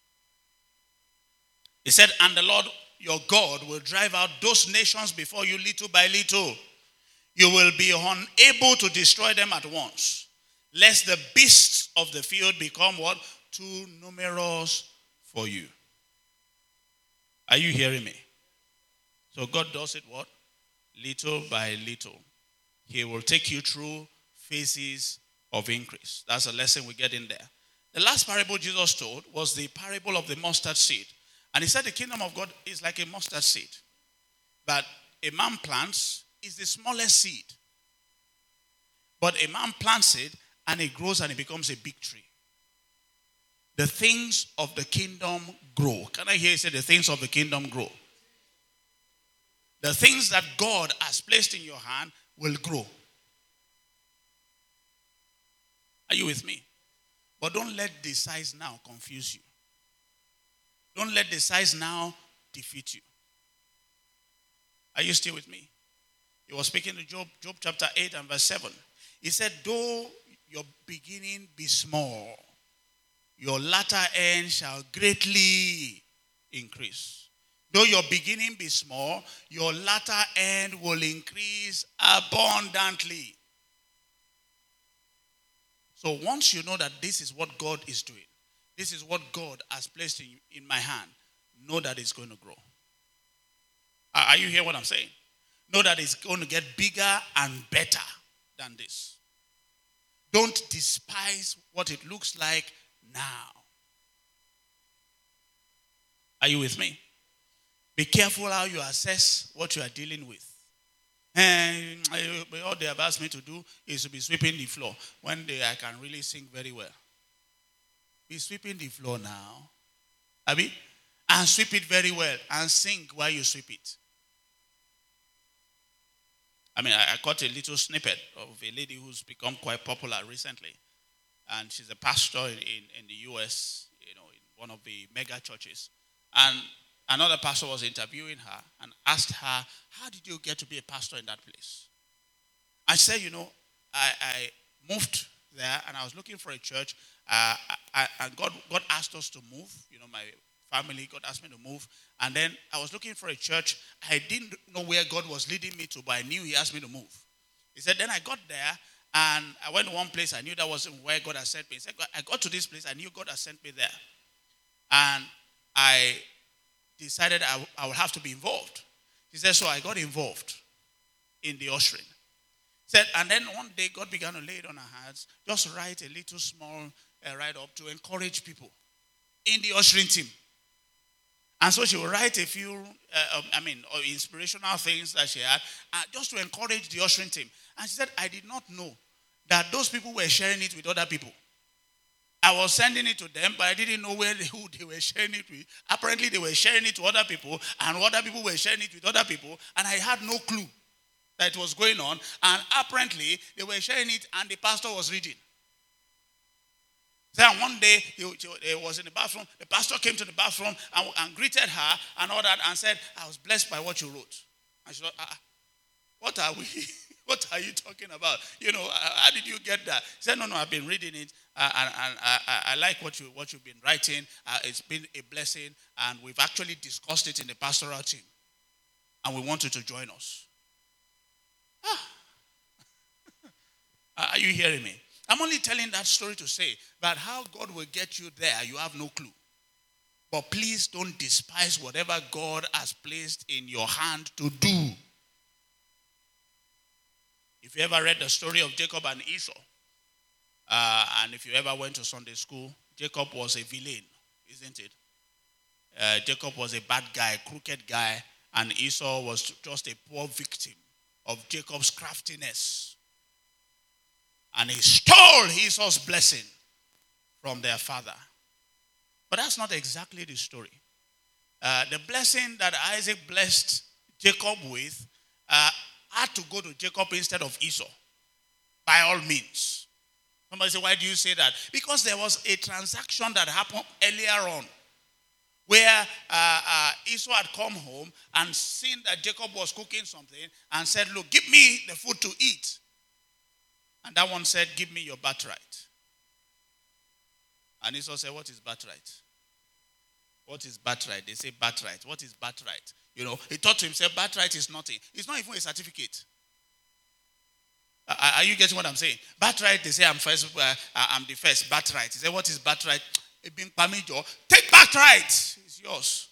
He said, and the Lord your God will drive out those nations before you little by little. You will be unable to destroy them at once, lest the beasts of the field become what? Too numerous for you. Are you hearing me? So God does it what? Little by little. He will take you through phases of increase. That's a lesson we get in there. The last parable Jesus told was the parable of the mustard seed. And he said the kingdom of God is like a mustard seed that a man plants. Is the smallest seed. But a man plants it and it grows and it becomes a big tree. The things of the kingdom grow. Can I hear you say the things of the kingdom grow? The things that God has placed in your hand will grow. Are you with me? But don't let the size now confuse you. Don't let the size now defeat you. Are you still with me? He was speaking to Job, Job chapter eight and verse seven. He said, though your beginning be small, your latter end shall greatly increase. Though your beginning be small, your latter end will increase abundantly. So once you know that this is what God is doing, this is what God has placed in, in my hand, know that it's going to grow. Are, are you hearing what I'm saying? Know that it's going to get bigger and better than this. Don't despise what it looks like now. Are you with me? Be careful how you assess what you are dealing with. And all they have asked me to do is to be sweeping the floor when they, I can really sing very well. Be sweeping the floor now. Abi? And sweep it very well and sing while you sweep it. I mean, I, I caught a little snippet of a lady who's become quite popular recently. And she's a pastor in, in, in the U S, you know, in one of the mega churches. And another pastor was interviewing her and asked her, how did you get to be a pastor in that place? I said, you know, I, I moved there and I was looking for a church. Uh, I, and God, God asked us to move. You know, my family, God asked me to move. And then I was looking for a church. I didn't know where God was leading me to, but I knew he asked me to move. He said, then I got there and I went to one place. I knew that wasn't where God had sent me. He said, I got to this place. I knew God had sent me there. And I decided I, w- I would have to be involved. He said, so I got involved in the ushering. He said, and then one day God began to lay it on our hearts, just write a little small uh, write-up to encourage people in the ushering team. And so she would write a few, uh, um, I mean, uh, inspirational things that she had, uh, just to encourage the ushering team. And she said, I did not know that those people were sharing it with other people. I was sending it to them, but I didn't know where they, who they were sharing it with. Apparently, they were sharing it to other people, and other people were sharing it with other people, and I had no clue that it was going on. And apparently, they were sharing it, and the pastor was reading. Then one day, he, he was in the bathroom. The pastor came to the bathroom and, and greeted her and all that and said, I was blessed by what you wrote. And she said, ah, what are we? What are you talking about? You know, how did you get that? He said, no, no, I've been reading it. Uh, and and I, I, I like what, you, what you've been writing. Uh, it's been a blessing. And we've actually discussed it in the pastoral team. And we want you to join us. Ah. Are you hearing me? I'm only telling that story to say that how God will get you there, you have no clue. But please don't despise whatever God has placed in your hand to do. If you ever read the story of Jacob and Esau, uh, and if you ever went to Sunday school, Jacob was a villain, isn't it? Uh, Jacob was a bad guy, crooked guy, and Esau was just a poor victim of Jacob's craftiness. And he stole Esau's blessing from their father. But that's not exactly the story. Uh, the blessing that Isaac blessed Jacob with uh, had to go to Jacob instead of Esau, by all means. Somebody say, why do you say that? Because there was a transaction that happened earlier on where uh, uh, Esau had come home and seen that Jacob was cooking something and said, look, give me the food to eat. And that one said, give me your birthright. And Esau said, what is birthright? What is birthright? They say birthright. What is birthright? You know, he thought to himself, birthright is nothing. It's not even a certificate. Are you getting what I'm saying? Birthright, they say I'm first, uh, I'm the first. Birthright. He said, what is birthright? Take birthright. It's yours.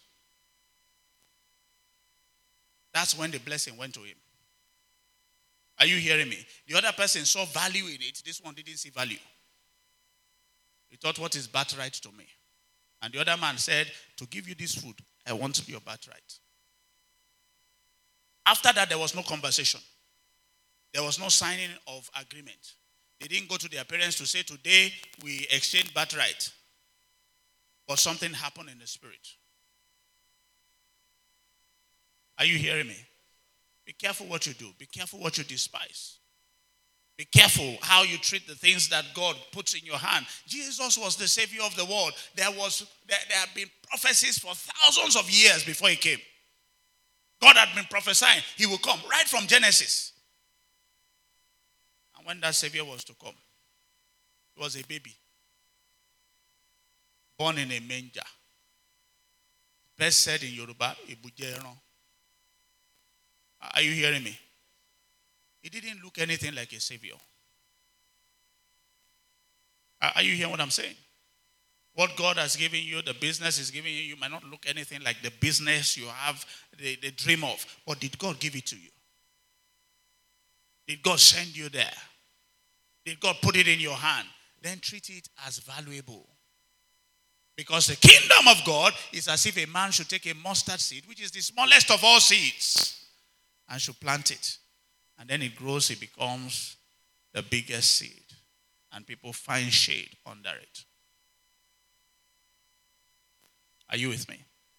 That's when the blessing went to him. Are you hearing me? The other person saw value in it. This one didn't see value. He thought, what is birthright to me? And the other man said, to give you this food, I want your birthright. After that, there was no conversation. There was no signing of agreement. They didn't go to their parents to say, today we exchange birthright. But something happened in the spirit. Are you hearing me? Be careful what you do. Be careful what you despise. Be careful how you treat the things that God puts in your hand. Jesus was the Savior of the world. There was there, there have been prophecies for thousands of years before he came. God had been prophesying he will come right from Genesis. And when that Savior was to come, he was a baby, born in a manger. Best said in Yoruba, Ibujero. Are you hearing me? He didn't look anything like a Savior. Are you hearing what I'm saying? What God has given you, the business is giving you, you might not look anything like the business you have, the, the dream of. But did God give it to you? Did God send you there? Did God put it in your hand? Then treat it as valuable. Because the kingdom of God is as if a man should take a mustard seed, which is the smallest of all seeds, and should plant it. And then it grows, it becomes the biggest seed. And people find shade under it. Are you with me?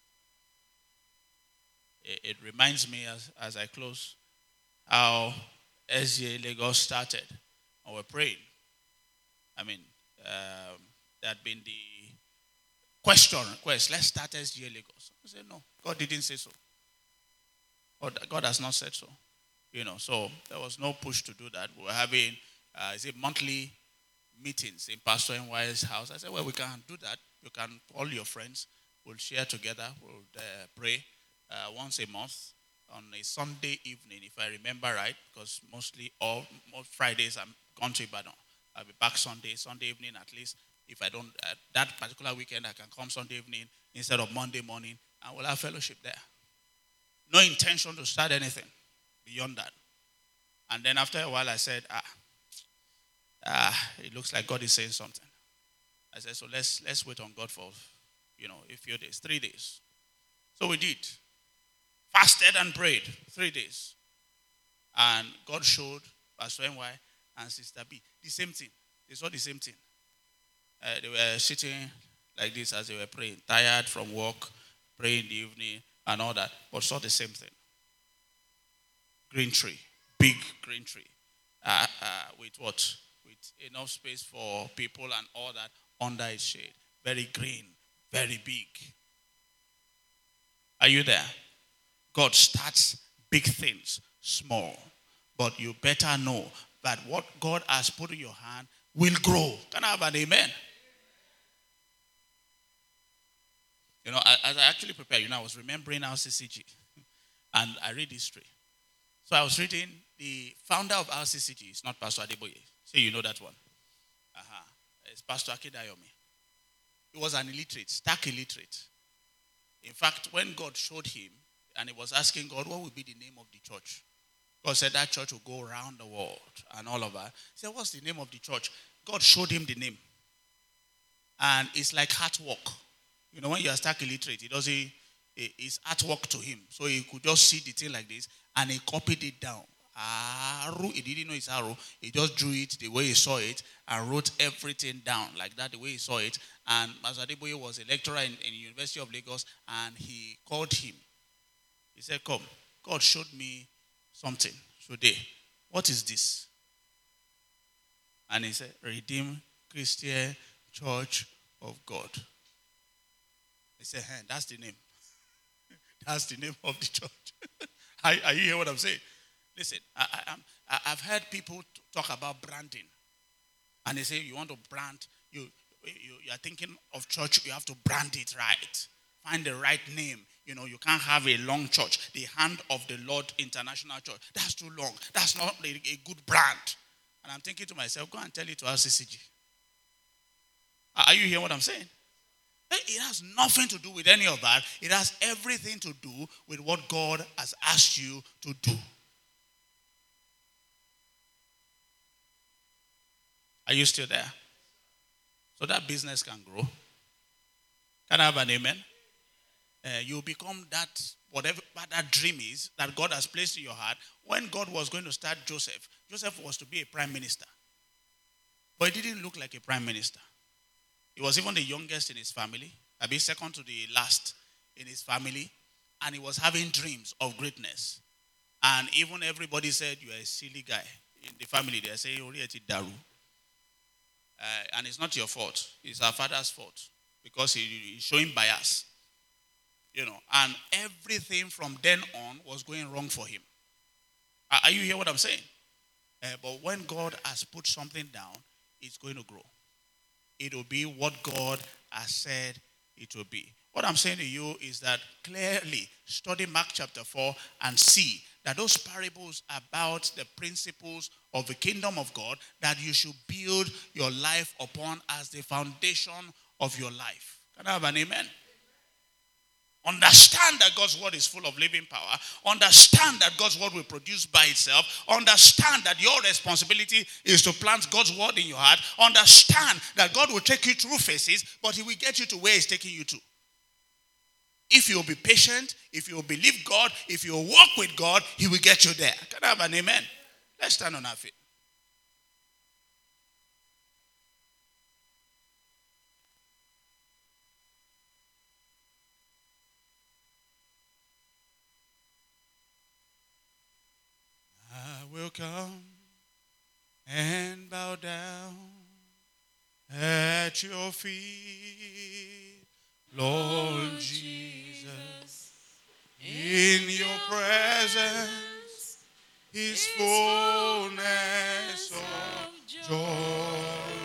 It, it reminds me as, as I close how S G A Lagos started. And we're praying. I mean, um, there had been the question, request, let's start S G A Lagos. I said, no, God didn't say so. God, God has not said so. You know, so there was no push to do that. We were having, uh, is it monthly meetings in Pastor N Y's house. I said, well, we can do that. You can call your friends. We'll share together. We'll uh, pray uh, once a month on a Sunday evening, if I remember right, because mostly all most Fridays I'm gone to Ibadan. I'll be back Sunday, Sunday evening at least. If I don't, uh, that particular weekend, I can come Sunday evening instead of Monday morning, and we'll have fellowship there. No intention to start anything beyond that. And then after a while, I said, ah, ah, it looks like God is saying something. I said, so let's let's wait on God for, you know, a few days, three days. So we did. Fasted and prayed, three days. And God showed Pastor N Y and Sister B the same thing. They saw the same thing. Uh, they were sitting like this as they were praying, tired from work, praying in the evening and all that, but saw the same thing. Green tree, big green tree. Uh, uh, with what? With enough space for people and all that under its shade. Very green, very big. Are you there? God starts big things small. But you better know that what God has put in your hand will grow. Can I have an amen? You know, as I actually prepared, you know, I was remembering our C C G. And I read history. So I was reading the founder of R C C G. It's not Pastor Adeboye. Say you know that one. Uh-huh. It's Pastor Akedayomi. He was an illiterate, stark illiterate. In fact, when God showed him, and he was asking God, what would be the name of the church? God said that church will go around the world and all of that. He said, what's the name of the church? God showed him the name. And it's like artwork. You know, when you are stark illiterate, it doesn't, it's artwork to him. So he could just see the thing like this, and he copied it down. Arrow, he didn't know it's arrow. He just drew it the way he saw it and wrote everything down like that, the way he saw it. And Pastor Adeboye was a lecturer in, in the University of Lagos, and he called him. He said, come, God showed me something today. What is this? And he said, Redeemed Christian Church of God. He said, hey, that's the name. That's the name of the church. are, are you hearing what I'm saying? Listen, I, I, I'm- I, I've heard people t- talk about branding. And they say, you want to brand, you, you, you are thinking of church, you have to brand it right. Find the right name. You know, you can't have a long church. The Hand of the Lord International Church. That's too long. That's not a, a good brand. And I'm thinking to myself, go and tell it to R C C G. Are are you hearing what I'm saying? Eh, It has nothing to do with any of that. It has everything to do with what God has asked you to do. Are you still there? So that business can grow. Can I have an amen? Uh, you become that, whatever that dream is that God has placed in your heart. When God was going to start Joseph, Joseph was to be a prime minister. But he didn't look like a prime minister. He was even the youngest in his family. I mean, second to the last in his family. And he was having dreams of greatness. And even everybody said, you are a silly guy. In the family, they say, Orieti Daru. Uh, and it's not your fault. It's our father's fault. Because he, he's showing bias. You know, and everything from then on was going wrong for him. Are, are you hearing what I'm saying? Uh, but when God has put something down, it's going to grow. It will be what God has said it will be. What I'm saying to you is that clearly study Mark chapter four and see that those parables about the principles of the kingdom of God that you should build your life upon as the foundation of your life. Can I have an amen? Understand that God's word is full of living power. Understand that God's word will produce by itself. Understand that your responsibility is to plant God's word in your heart. Understand that God will take you through phases, but he will get you to where he's taking you to. If you'll be patient, if you'll believe God, if you'll walk with God, he will get you there. Can I have an amen? Let's stand on our feet. I will come and bow down at your feet, Lord Jesus. In your presence is fullness of joy.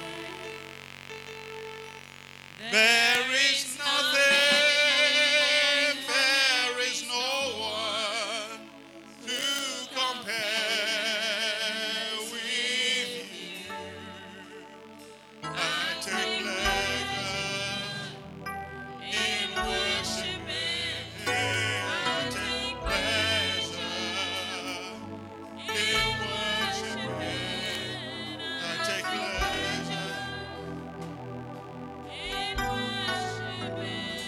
There is nothing, there is no one to compare with you. I take pleasure in worshiping. I take pleasure in worshiping. I take pleasure in worshiping.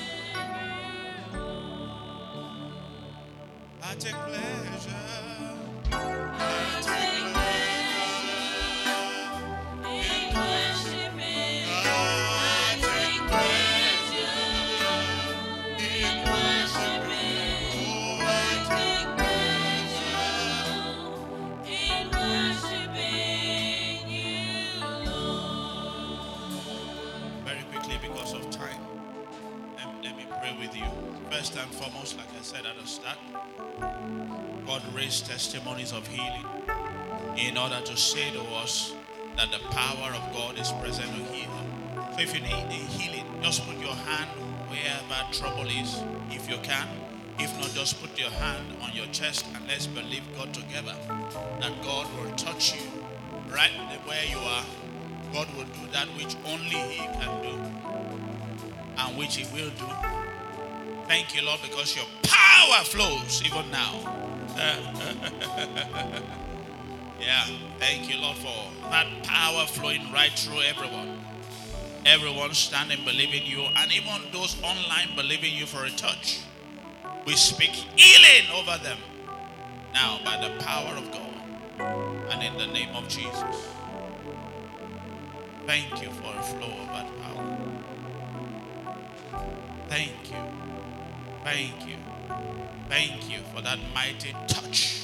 I take pleasure. I take pleasure in worshiping. I take pleasure in worshiping. Oh, I take pleasure in worshiping you, Lord. Very quickly, because of time, let, let me pray with you. First and foremost, like I said at the start, God raised testimonies of healing in order to say to us that the power of God is present to heal. So if you need a healing, just put your hand wherever trouble is, if you can. If not, just put your hand on your chest and let's believe God together that God will touch you right where you are. God will do that which only he can do and which he will do. Thank you, Lord, because your power flows even now. Yeah, thank you, Lord, for that power flowing right through everyone. Everyone standing believing you, and even those online believing you for a touch. We speak healing over them now by the power of God and in the name of Jesus. Thank you for a flow of that power. Thank you. Thank you. Thank you for that mighty touch.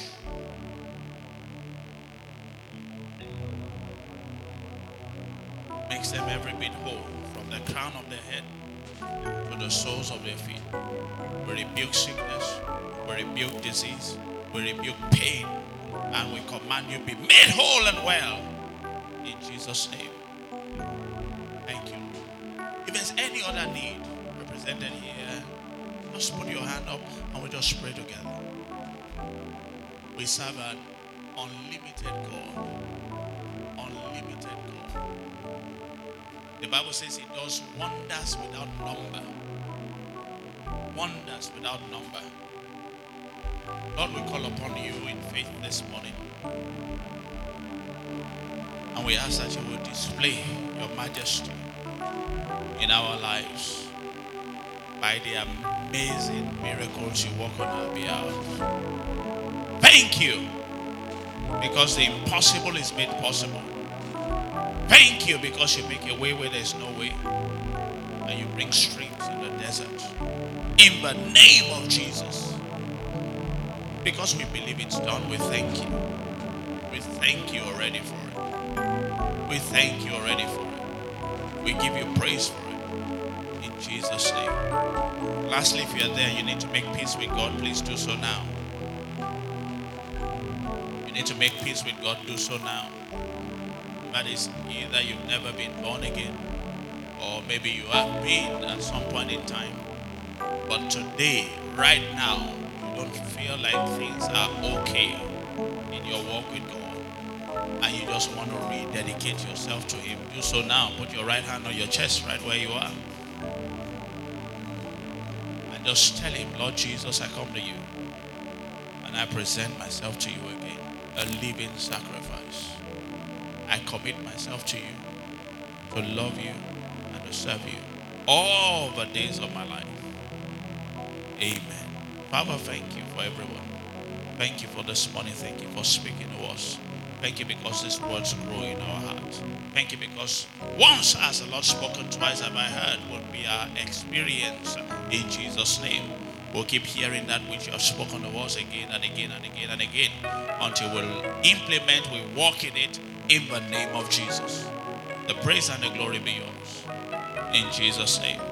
Makes them every bit whole, from the crown of their head to the soles of their feet. We rebuke sickness, we rebuke disease, we rebuke pain, and we command you be made whole and well in Jesus' name. Thank you. If there's any other need represented here, just put your hand up and we just pray together. We serve an unlimited God. Unlimited God. The Bible says He does wonders without number. Wonders without number. Lord, we call upon you in faith this morning. And we ask that you will display your majesty in our lives by the amazing miracles you work on our behalf. Thank you, because the impossible is made possible. Thank you, because you make a way where there's no way, and you bring streams in the desert. In the name of Jesus, because we believe it's done, we thank you. We thank you already for it. We thank you already for it. We give you praise for it. In Jesus' name. Lastly, if you're there, you need to make peace with God. Please do so now. You need to make peace with God. Do so now. That is, either you've never been born again, or maybe you have been at some point in time, but today, right now, you don't feel like things are okay in your walk with God, and you just want to rededicate yourself to Him. Do so now. Put your right hand on your chest right where you are, and just tell Him, Lord Jesus, I come to you, and I present myself to you again, a living sacrifice. I commit myself to you, to love you and to serve you all the days of my life. Amen. Father, thank you for everyone. Thank you for this morning. Thank you for speaking to us. Thank you because these words grow in our hearts. Thank you because once has the Lord spoken, twice have I heard will be our experience. In Jesus' name, we'll keep hearing that which you have spoken to us again and again and again and again until we'll implement, we walk in it. In the name of Jesus, the praise and the glory be yours. In Jesus' name.